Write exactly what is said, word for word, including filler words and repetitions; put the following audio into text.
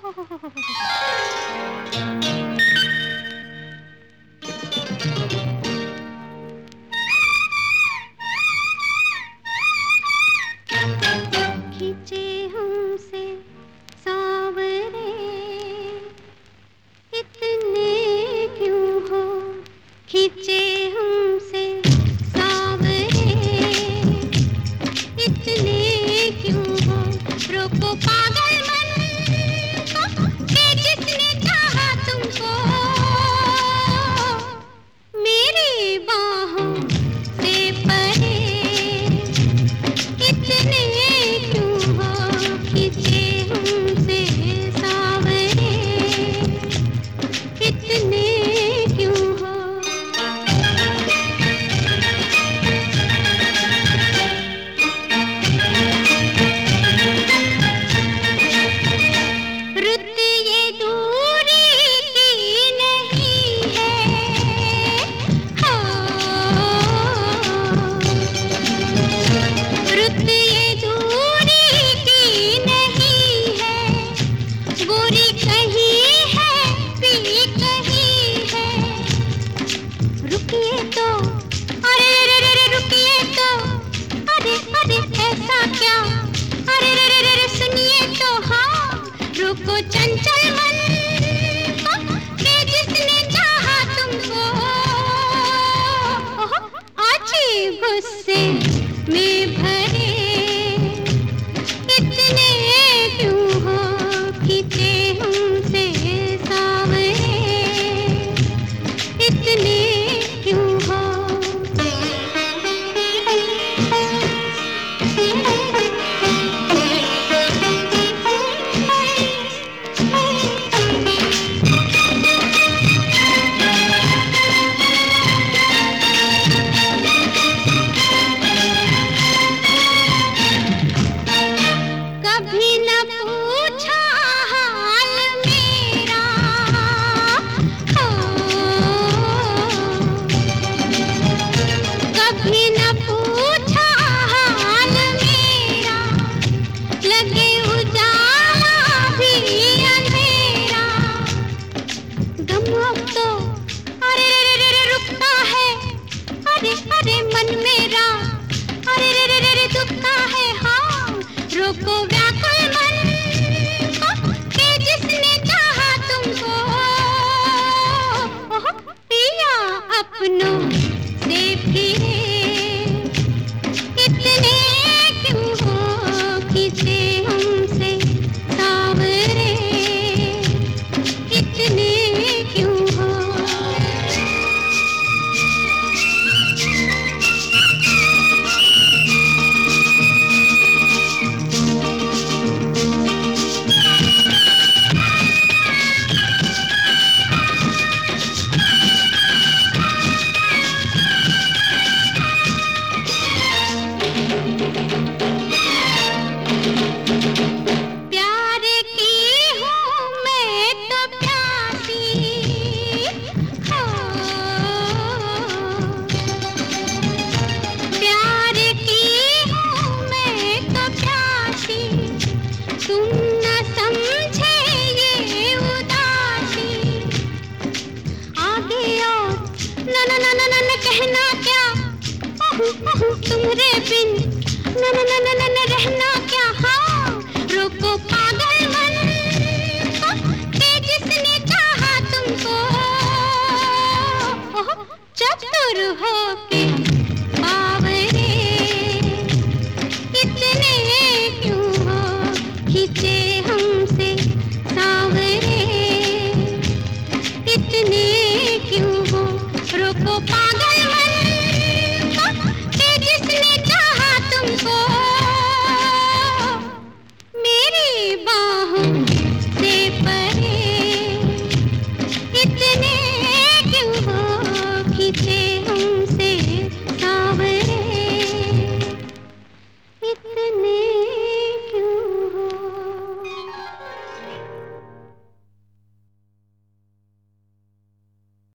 खींचे हमसे सांवरे इतने क्यों हो, खींचे हमसे सांवरे इतने क्यों हो, रोको पागल मन को कि जिसने चाहा तुमको मेरी बाहों से परे इतने क्यों हो, खींचे हमसे सांवरे इतने क्यों हो। रुत ये दूरी की नहीं है, हो रुत ये दूरी की नहीं है, गोरी कहीं है पीली कहीं है। रुकिए तो, अरे रे रे रे रुकिए तो, अरे अरे ऐसा क्या, अरे रे रे रे सुनिए तो, हाँ रुको चंचल मन को कि जिसने चाहा तुमको आजी गुस्से में भरे इतने क्यों हो, खींचे हमसे सांवरे इतने क्यों हो। कभी न पूछा हाल मेरा, हो कभी न पूछा हाल मेरा, लगे उजाला भी अंधेरा। गम अब तो अरे रे रे रे रुकता है, अरे अरे मन मेरा, अरे रे रे रे रे दुखता है, हाँ रोको व्याकुल मन को कि जिसने चाहा तुमको पिया अपनों से फिरे इतने क्यों हो, खींचे हमसे सांवरे इतने क्यों हो। प्यार की हूँ मैं तो प्यासी, हो प्यार की हूँ मैं तो प्यासी, तुम न समझे ये उदासी। आगे और न न न न न न कहना क्या, ओहू ओहू तुम्हारे बिन न न न न न रहना क्या, हाँ रोको पागल मन को कि जिसने चाहा तुमको चतुर हो के बावरे इतने क्यों हो, खींचे